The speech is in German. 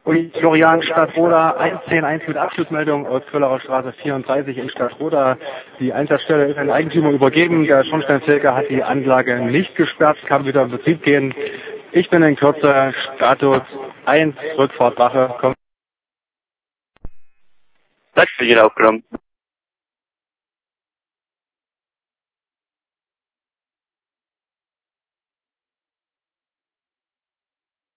Und Florian, Stadtroda 110-1 mit Abschlussmeldung aus Völlerer Straße 34 in Stadtroda. Die Einsatzstelle ist an Eigentümer übergeben. Der Schornsteinfeger hat die Anlage nicht gesperrt, kann wieder in Betrieb gehen. Ich bin in Kürze Status 1, Rückfahrt Wache. Das ist wieder aufgenommen.